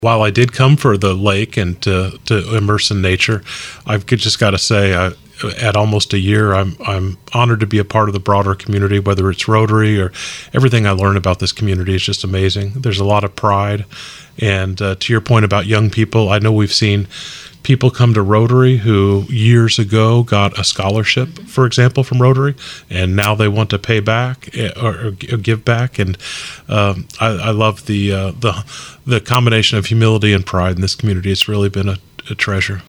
While I did come for the lake and to immerse in nature, I've just got to say, at almost a year, I'm honored to be a part of the broader community, whether it's Rotary or everything I learn about this community is just amazing. There's a lot of pride. And to your point about young people, I know we've seen people come to Rotary who years ago got a scholarship, for example, from Rotary, and now they want to pay back or give back. And I love the combination of humility and pride in this community. It's really been a treasure.